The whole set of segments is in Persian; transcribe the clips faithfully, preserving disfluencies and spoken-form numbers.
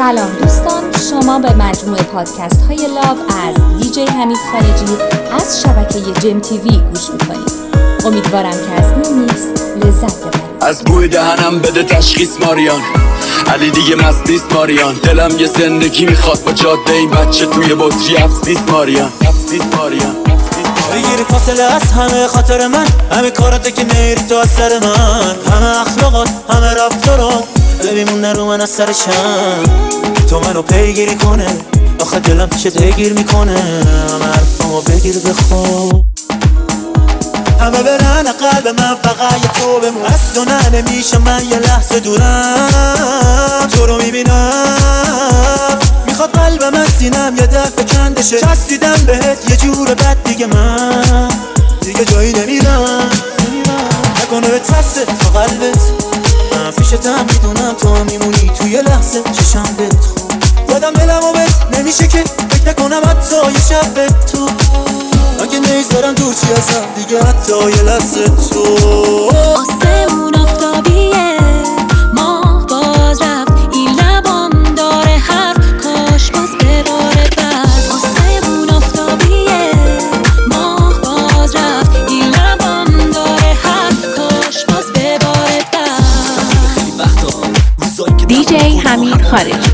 سلام دوستان، شما به مجموعه پادکست های لاو از دیجی حمید خارجی از شبکه جم تیوی گوش میکنید. امیدوارم که از این میکس لذت ببرید. از بوی دهنم بده تشخیص ماریان، علی دیگه مست نیست ماریان. دلم یه زندگی میخواد با جاده این بچه توی بطری حبس نیست ماریان، حبس نیست ماریان. بگیری فاصله از همه خاطر من، همه کارات که میری تو از سر من، همه اخلاقات همه رفتارات ببیمون رو من از سرشم. تو منو پیگیری کنه آخه دلم پیشت اگیر میکنه، همه حرفامو بگیر بخواب. همه برن قلب من فقط یه تو بمون، از تو نه نمیشه من یه لحظه دورم. تو رو میبینم میخواد قلب من سینم یه دفعه کندشه، چسبیدم بهت یه جور بد دیگه من دیگه جایی نمیرم. نکنه به ترسه تا قلبت من پیشتم میدونم تو میمونی توی لحظه چشم بهت خوب. یادم دلم و بهت نمیشه که فکر نکنم حتی یه شب به تو، اگه نیستارم دور چی ازم دیگه حتی یه لحظه تو. آسمون آفتابیه ماه باز رفت، این لبام داره حرف کاش باز بباره بعد. آسمون آفتابیه ماه باز رفت، این لبام داره حرف کاش باز بباره بعد. دیجی حمید خارجی.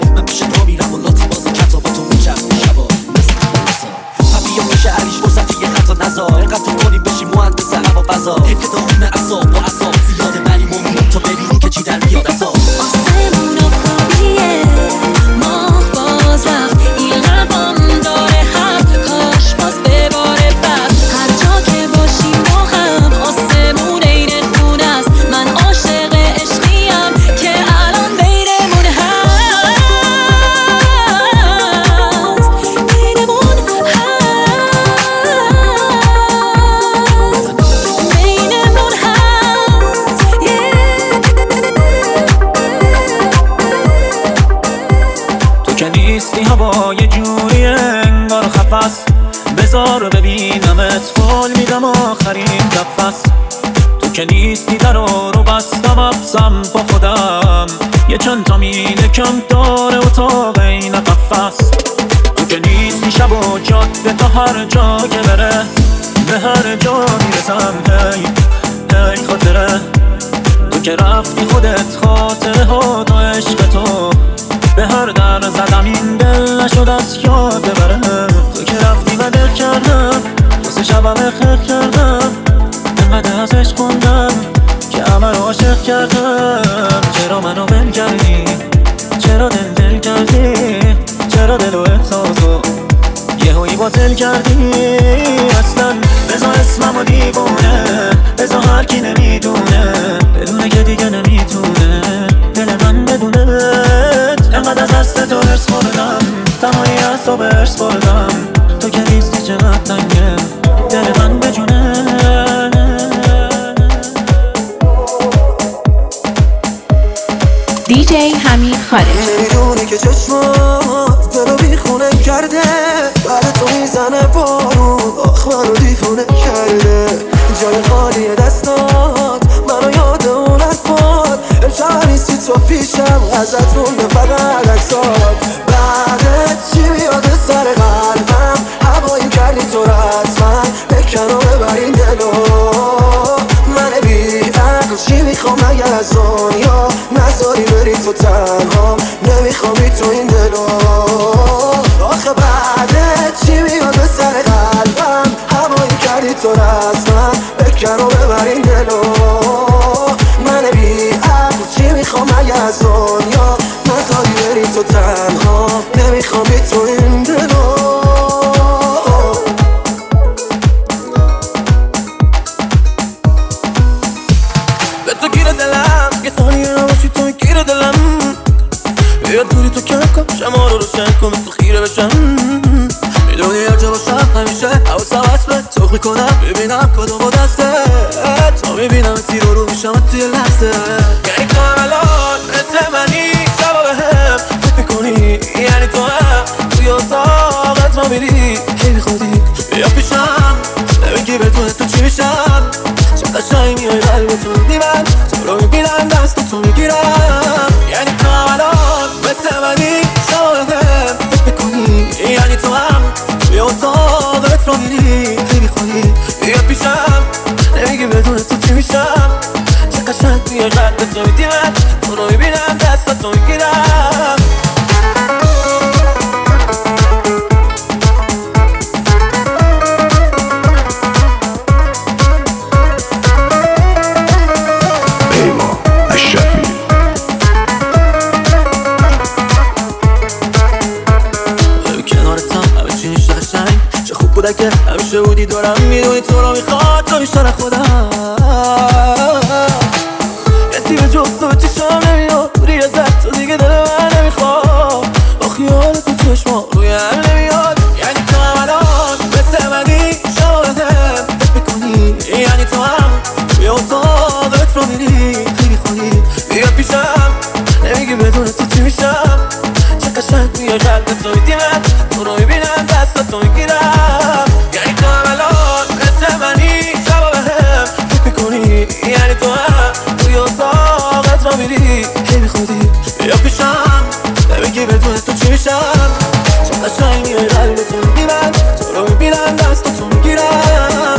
بذار ببینمت قول میدم آخرین نفس. تو که نیستی در رو بستم افزم با خودم، یه چند تا مینه کم داره اتاق این قفس. تو که نیستی شب و جاده تا هر جا که بره به هر جا میرسم. هی هی خاطره تو که رفتی خودت خاطره ها تا عشق تو به هر در زدم این دل نشد از یاد ببره. تو که رفتی و دل کردم واسه شبم خیخ کردم، انقدر از عشق خوندم که همه رو عاشق کردم. چرا منو ول کردی؟ چرا دل دل کردی؟ چرا دل و احساسو یهویی باطل کردی؟ اصلا بذار اسممو دیوونه، بذار هر کی نمیدونه بدونه که دیگه نمیتونه دل من بدونت. انقدر از دست تو ارس بردم، تنهایی از تو به ارس بردم. تو که نیستی چقدر تنگه دل من بجونه. دیجی حمید خارجی. نمیدونی که چشمات دلو بیخونه کرده، بعد تو میزنه بارون آخ منو دیفونه کرده. جای خالی دستات منو یاد اون حرفات، امشب نیستی تو پیشم ازت رونده فقط عکسات. بعدت چی میاد سر قلبم، هوایی کردی تو رسما بکن و ببر این دلو. من بی عقل چی میخوام اگر از دنیا نذاری بری تو تنهام، نمیخوام تو این دلو. آخه بعدت چی میاد به سر قلبم، هوایی کردی تو رسما بکن و ببر این دلو. من بی عقل چی میخوام اگر از دنیا نذاری بری تو تنهام، نمیخوام تو این دلو. به تو گیر دلم یه ثانیه نباشی تو گیر دلم، بیا دوری تو کم کن شما رو روشن کن تو خیره بشم. میدونی هر جا باشم همیشه حواسم هست به تو میکنم، ببینم کدوم با دسته تو میبینم تیر رو میشم توی لحظه. یعنی تو هم الان مثل منی شبا به هم فکر میکنی، یعنی تو هم توی اتاقت ما میری هی بی خودی بیا پیشم نمیگی بدون تو چی میشم. چه قشنگ میای قلبتو میدی من، تو رو میبینم دست تو میگیرم. یعنی تو هم الان مثل منی اتاقت رو میری خیلی خواهی بیا پیشم نمیگی بدون تو چی میشم چه قشنگ توی قلب تو میدی من تو رو میبینم دست تو میگیرم که همیشه بودی دارم میدونی تو رو میخواد تو بیشتر خودم کسی به جز تو چشم نمیاد دوری ازت تو دیگه دل من نمیخواد با خیال تو چشما روی هم نمیاد یعنی تو هم الان مثل منی شباهتم فکر میکنی یعنی تو هم توی اتاقت رو میری خیلی خواهی بیا پیشم نمیگی بدون تو چی میشم چه قشنگ توی قلب تو میدی من تو رو میبینم دست تو میگیرم یعنی تو هم الان مثل منی شباهتم فکر میکنی یعنی تو هم توی اتاقت رو میری خیلی خودی بیا پیشم نمیگی بدون تو چی میشم چه قشنگ توی قلب تو میدی من تو رو میبینم دست تو میگیرم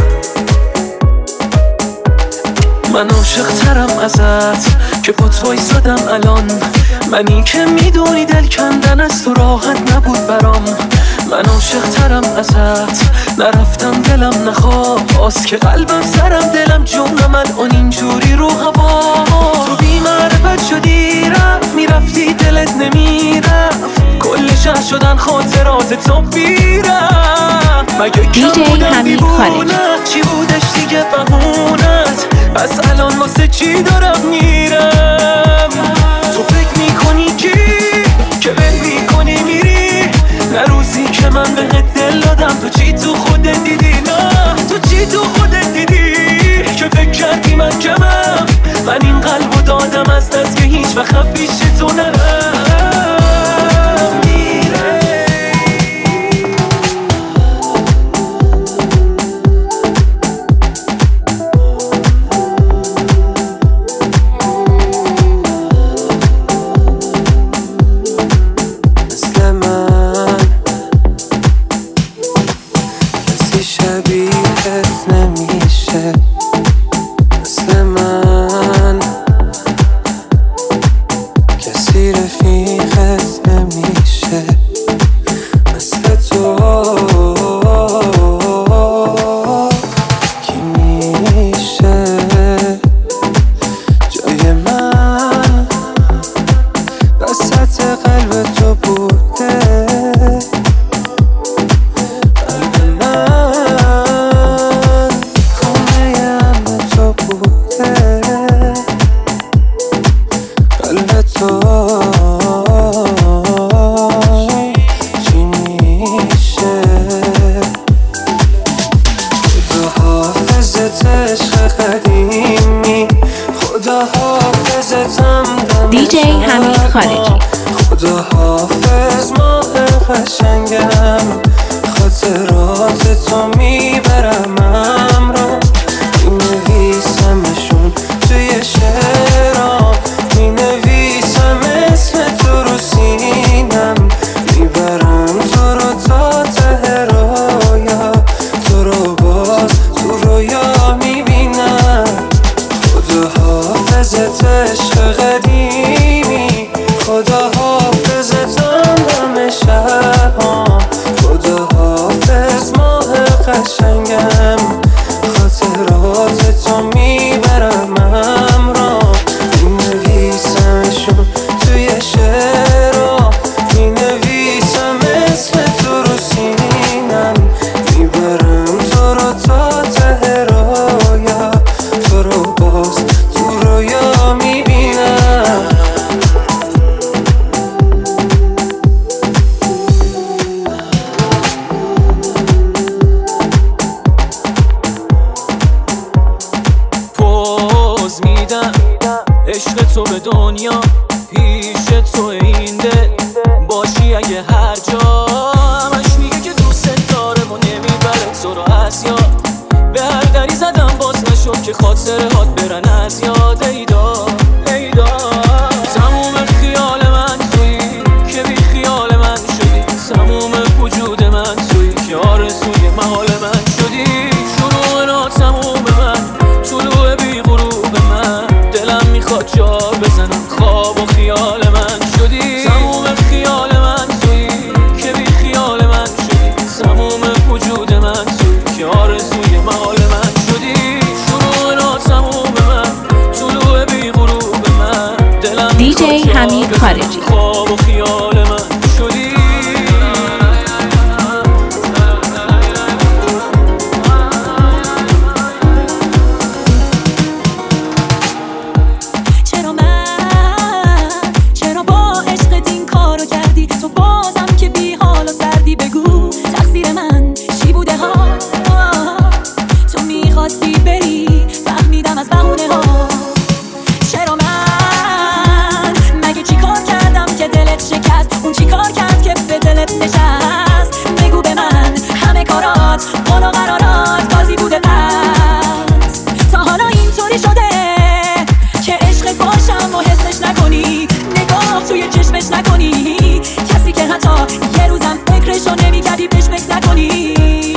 من عاشق ترم ازت که با تو ایستادم الان منی که میدونی دل کندن از تو راحت نبود برام من عاشق ترم ازت نرفتم دلم نخواست که قلبم سرم دلم جونم الان اینجوری رو هوا تو بی معرفت شدی رفت میرفتی دلت نمیرفت کل شهر شدن خاطرات تو بیرم مگه کم بودم دیوونه چی بودش دیگه بهونت پس الان واسه چی دارم میرم تو فکر میکنی کی که بل میکنی میری نه روزی که من بهت دل دادم تو چی تو خودت دیدی نه تو چی تو خودت دیدی که فکر کردی من کمم من این قلبو دادم از دست که هیچ وقت پیش تو نرم دیجی حمید خارجی. خدا حافظ ماه قشنگم خاطرات تو میبرم همراه مینویسمشون توی شعرام مینویسم اسم تو رو سینم میبرم تو رو تا ته رویا تو رو باز تو رویا میبینم خدا حافظت عشق قدیمی خدا حافظتم همه شبام خدا حافظ ماه قشنگم خاطرات تو میبرم همراه مینویسمشون توی شعرام مینویسم اسم تو رو سینم میبرم تو رو تا ته رویا تو رو باز تو رویا میبینم پوز میدم عشق تو به دنیا پیش تو این دل باشی اگه هر جا همش میگه که دوست داره و نمیبره تو رو از یاد به هر دری زدم باز نشد که خاطرهات برن از یاد ایدا ایدا تموم خیال من تویی که بی خیال من شدی تموم وجود من تویی که آرزو میخواد جار بزنم. خواب و خیال من شدی، تموم خیال من تویی که بی خیال من شدی، تموم وجود من تویی که آرزوی محال من شدی. شروع ناتموم من، طلوع بی غروب من، دلم دیجی حمید خارجی. خواب و خیال من شدی. چرا من، چرا با عشقت این کارو کردی؟ تو بازم که بی حال و سردی، بگو تقصیر من چی بوده ها؟ تو میخواستی بری، فهمیدم از بهونه ها. چرا من، مگه چی کار کردم که دلت شکست؟ اون چی کار کرد که به دلت نشست؟ بگو به من همه کارات، قول و قرارات بازی بوده پس. تا حالا اینطوری شده که عشقت باشم و حسش نکنی، نگاه توی چشمش نکنی، کسی که حتی یه روزم فکرشو نمی کردی بهش فکر نکنی.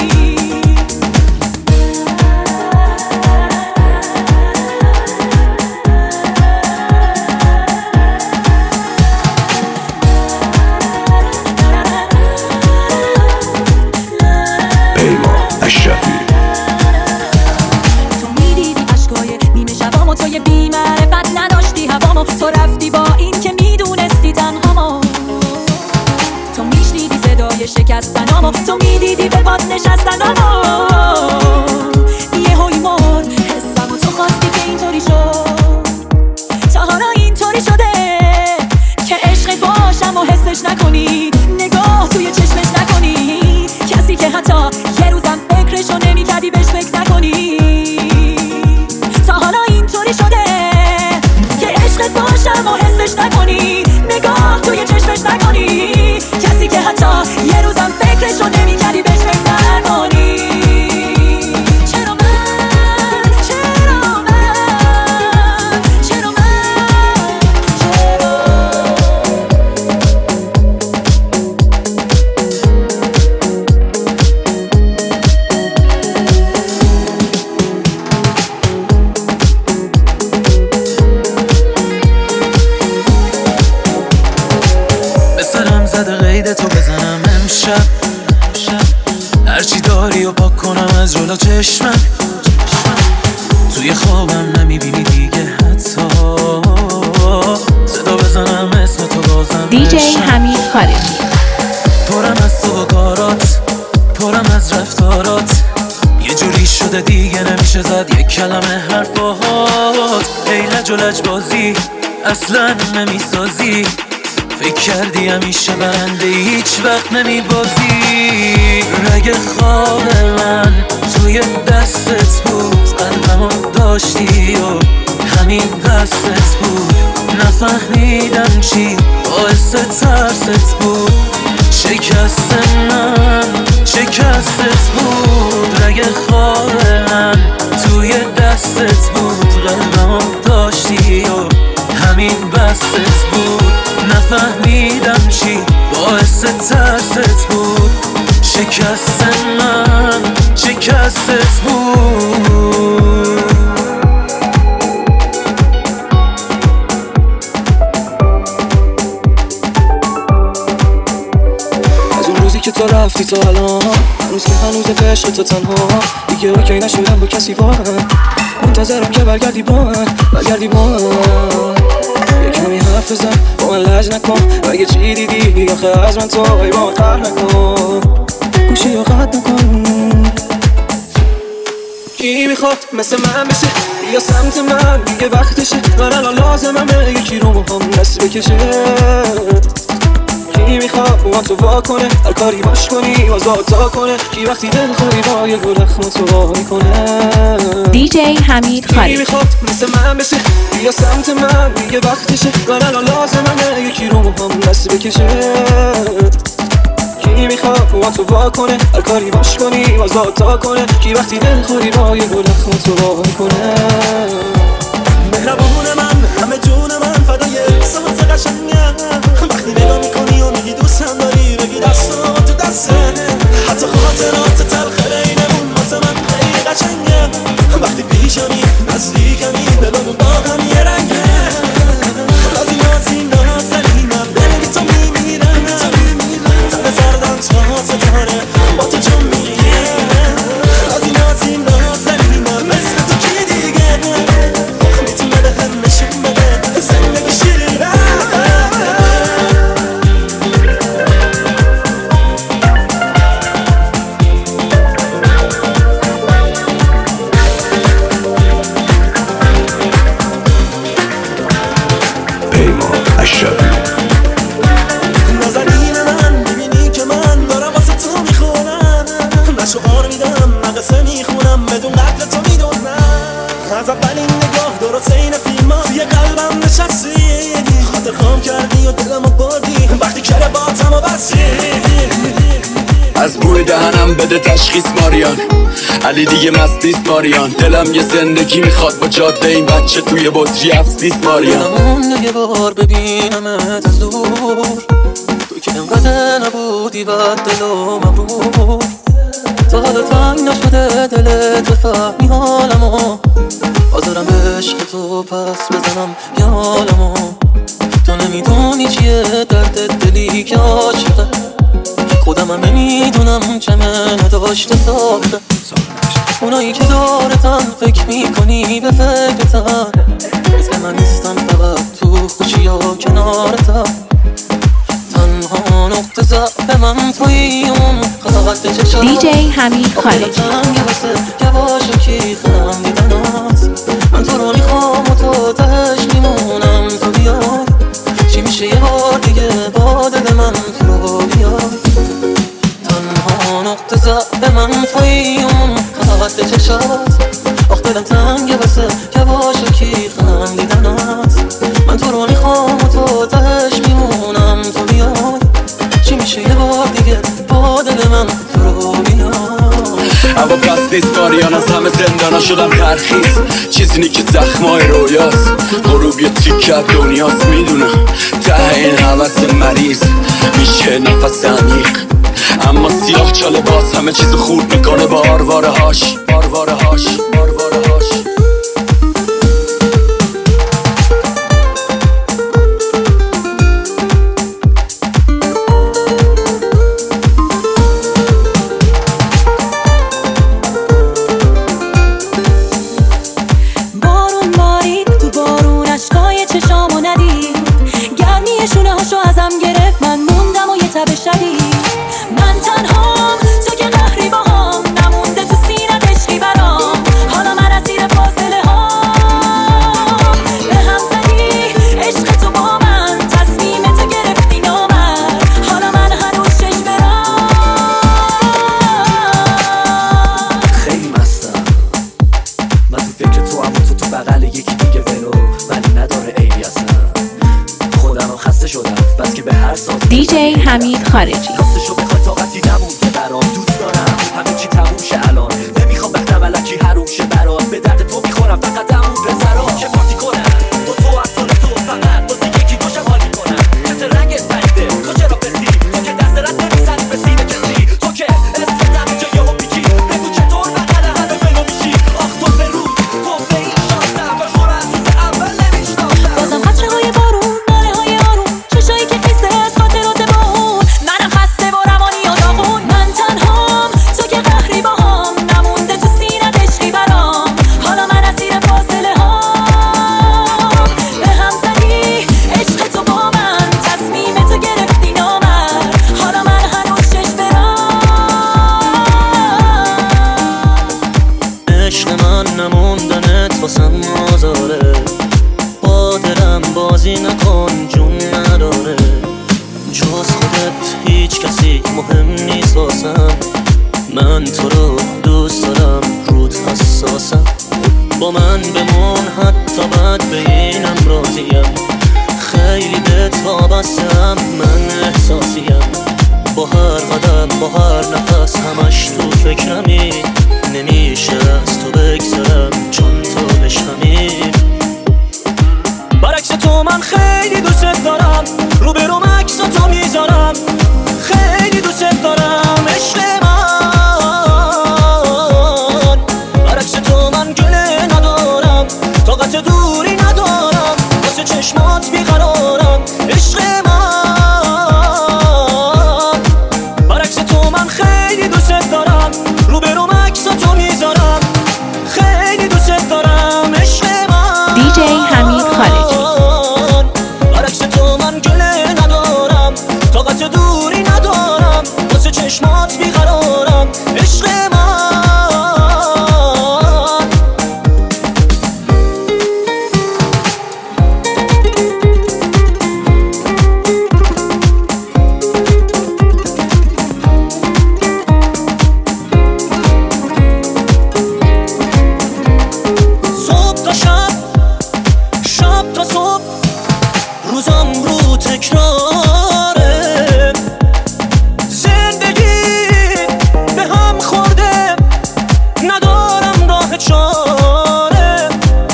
تو میدیدی عشقای نیمه شبامو، تو یه بی‌معرفت نداشتی هوامو، تو رفتی با این که میدونستی تنهامو. تو میشنیدی صدای شکستنامو، تو میدیدی به پات نشستنامو. یه هوی مرد حسمو، تو خواستی که اینطوری شد. تا حالا اینطوری شده که عشقت باشم و حسش نکنی، نگاه توی چشمش نکنی، کسی که حتی یه روزم فکرشو نمی کردی بهش فکر نکنی. تا حالا اینطوری شده که عشقت باشم و حسش نکنی، نگاه توی چشمش نکنی، کسی که حتی یه روزم فکرشو نمی کردی بهش فکر نکنی. چرا من، چرا من، چرا من، چرا به سرم زده قید تو بزنم امشب، هرچی داری و پاک کنم از جلو چشمم. توی خوابم نمیبینی دیگه حتی، صدا بزنم اسم تو بازم دیجی بشم. حمید خارجی. پرم از تو و کارات، پرم از رفتارات، یه جوری شده دیگه نمیشه زد یک کلمه حرفات. ای لج و لج بازی اصلا نمیسازی، فکر کردی همیشه برنده هیچ وقت نمیبازی. رگ خواب من توی دستت بود، قلبمو داشتی و همین دستت بود. نفهمیدم چی باعث ترست بود، شکست من شکستت بود. رگ خواب من توی دستت بود، قلبمو داشتی و همین بستت بود. نفهمیدم چی باعث ترست بود، شکست من شکستت بود. از اون روزی که تو رفتی تا الان، هنوز که هنوز عشق تو تنها، دیگه اوکی نشدم با کسی واقعا. منتظرم که برگردی با من، برگردی با من. یه کمی حرف بزن با من، لج نکن، اگه چی دیدی آخه از من تو ای با من قهر نکن، گوشی رو قطع نکن. کی میخواد مثل من بشه یا سمت من، دیگه وقتشه، من الان لازممه یکی رو با هم دست بکشه. کی میخواد با تو وا کنه، هر کاری باش کنی آزاد تا کنه، کی وقتی دل خوری با یه گل اخم تو وا میکنه. دیجی حمید کی خارجی. میخواد مثل من بشه یا سمت من، دیگه وقتشه، من الان لازممه یکی رو با هم دست بکشه. کی میخواد با تو وا کنه، هر کاری باش کنی آزاد تا کنه، کی وقتی دل خوری با یه گل اخم تو وا میکنه. مهربون من، همه جون من، فدای سمت قشنگم. وقتی نگاه میکنی و میگی دوستم داری، بگی دستم تو دسته، حتی خاطرات تلخ بینمون واسه من خیلی قشنگه. وقتی پیشمی نزدیکمی، دلمون با هم یه رنگه. گم کردی و دلمو بردی وقتی کرباتمو بستی. از بوی دهنم بده تشخیص ماریان، علی دیگه مست نیست ماریان. دلم یه زندگی میخواد با جاده این بچه توی بطری حبس نیست ماریان. دلمون یه بار ببینمت از دور، تو که انقدر نبودی بد دل و مبرور. تا حالا تنگ نشده دلت بفهمی حالمو، حاضرم عشق تو پس بزنم یه حالمو. تو نمیدونی چیه درد دلی که عاشقه، خودم هم نمیدونم چمه نداشته ساخته. اونایی که دارتن فکر میکنی به فکرتن، مثل من نیستن فقط تو خوشی یا کنارتن. تنها نقطه ضعف من توی اون خط چشات دی جی حمید خالجی. تنگه واسه یواشکی خندیدنات، من تو رو میخوام و تو تهش میمونم. تو بیای چی میشه یه بار دیگه با دل من تو رو بیای. تنها نقطه ضعف من توی اون خط چشات، آخ دلم تنگه واسه یواشکی خندیدنات. من تو رو میخوام و تو تهش میمونم. تو بیای چی میشه یه بار دیگه با دل من تو رو بیای. اما پس نیست ماریان، از همه زندانا شدم ترخیص. چیزی نی که زخمای رویاست، غروب یه تیکت دنیاست. میدونم ته این حوث مریض میشه نفس عمیق، اما سیاه چاله باز همه چیزو خورد میکنه با آرواره هاش آرواره هاش آرواره هاش. بارون بارید تو بارون اشکای چشامو ندید، گرمی شونه هاشو ازم گرفت من موندم و یه تب شدید. من تنهام تو که قهری باهام، نمونده تو سینت عشقی برام. حالا من اسیر فاصله هام، به هم زدی عشق تو با من، تصمیم تو گرفتی نامرد. حالا من هنوز چشم برام. خیلی مستم من تو فکر تو، اما تو تو بغل یکی دیگه ولو، ولی نداره عیبی اصلا. خودم خسته شدم بس که به هر ساز دی جی حمید خالجی. راستشو بخوای طاقتی نمون که برام دوست دارم همه چی تموم شه الان. نمیخوام وقتم الکی حروم شه برات، به درد تو میخورم فقط همون پسرا که پارتی کنن با تو از سال تو فقط واسه یکی دوشم حال میکنم. چه رنگت پریده تو چرا بسی، تو که دست رد نمیزنی به سینه کسی، تو که اسمت همینجا یهو پیچی. بگو چطور بغل همه منو میشی، آخ تو به روز تو به این شانسم و شور از روز اول نمیشناسم. بازم قطره های بارون، ناله های آروم، چشایی که خیسه از خاطرات با اون. منم خسته و روانی و داغون، من تنهام تو که قهری باهام، نمونده تو سینت عشقی برام. حالا من اسیر فاصله هام، به هم زدی عشق تو با من، تصمیم تو گرفتی نامرد. حالا من هنوز چشم برام. عشق من نموندنت واسم آزاره، با دلم بازی نکن جون نداره. جز خودت هیچ کسی مهم نیست واسم، من تو رو دوست دارم رود حساسم. با من بمون حتی بد به اینم راضیم، خیلی بهت وابستم من احساسیم. با هر قدم با هر نفس همش تو فکرمی، نمیشه از تو بگذرم چون تو بشمی. برعکس تو من خیلی دوست دارم، رو به روم عکس تو میذارم. خیلی دوست دارم عشق من، برعکس تو من گله ندارم، طاقت دوری ندارم، واسه چشمات بیقرارم عشق من. برعکس تو من خیلی دوست دارم، رو به روم عکس تو میذارم. خیلی دوست دارم عشق من. دی جی حمید خالجی. برعکس تو من گله ندارم، طاقت دوری ندارم، واسه چشمات بیقرارم عشق من. صبح تا شب، شب تا صبح، روزم رو تکراره، زندگی به هم خورده ندارم راه چاره،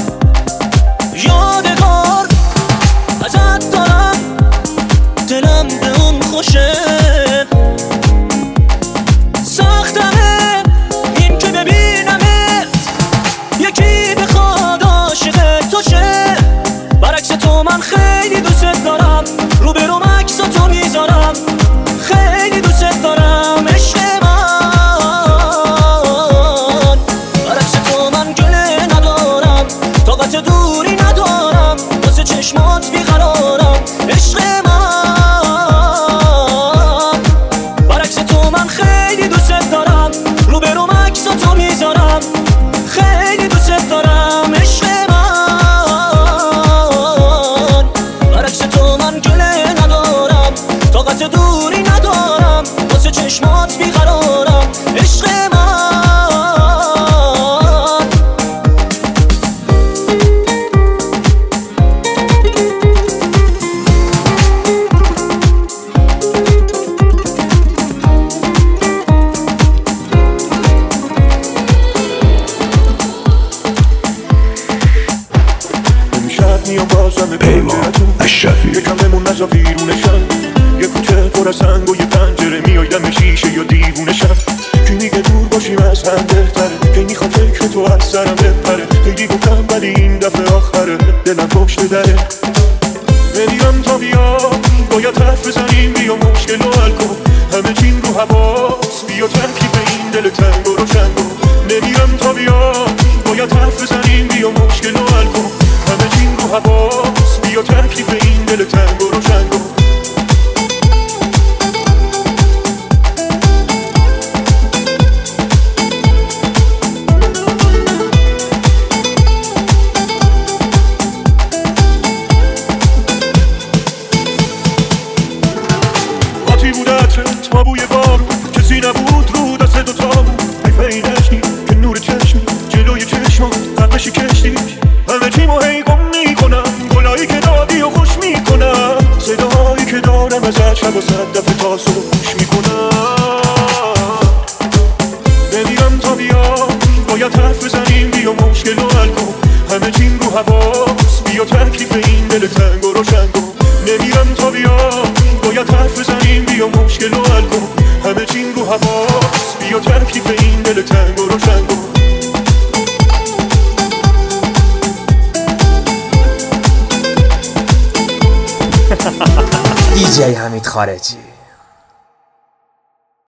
یادگار ازت دارم دلم به اون خوشه، سختمه این که ببینمت یکی بخواد عاشق تو شه، برعکس تو من خیلی دوست دارم، رو به روم عکساتو میذارم، خیلی دوست دارم عشق من، برعکس تو من گله ندارم، طاقت دوری ندارم، واسه چشمات بیقرارم عشق من، برعکس تو من خیلی دوست دارم، رو به روم عکساتو میذارم، خیلی دوست دارم عشق من، برعکس تو من گله ندارم، طاقت دوری ندارم، واسه چشمات بیقرارم عشق من. امشب میام بازم به پنجرتون یکم بمون نزا بیرونشم، یه کوچه پر از سنگ و یه پنجره میای دم شیشه یا دیوونشم، کی میگه دور باشیم از هم بهتره، کی میخوام فکر تو از سرم بپره، خیلی گفتم ولی این دفعه آخره، دلم پشت دره نمیرم تا بیا، باید حرف بزنیم بیا مشکل رو حل کن، همه چیم رو حواس بیا ترکیف این دل تنگ و روشن کن، نمیرم تا بیا، باید حرف بزنیم بیا مشکل رو حل کن، همه چیم رو حواس بیا ترکیف این دل تنگ و روشن کن. قاطی بود عطرت ما بوی بارون، کسی نبود رو دست دوتامون، حیفه این عشقی که نور چشمی جلوی چشمات قبلشی کشتیش، همه چیمو هی گم میکنم، گلایی که دادی و خوش میکنم، صدایی که دارم ازت شب و صد دفعه تا صبح گوش میکنم، نمیرم تا بیا، باید حرف بزنیم بیا مشکل رو حل کن، همه چیم رو حواس بیا ترکیف این دل تنگ و روشن کن، نمیرم تا بیا، باید حرف بزنیم بیا مشکل رو حل کن، همه چیم رو حواس بیا ترکیف این دل تنگ و روشن کن. دی جی حمید خارجی.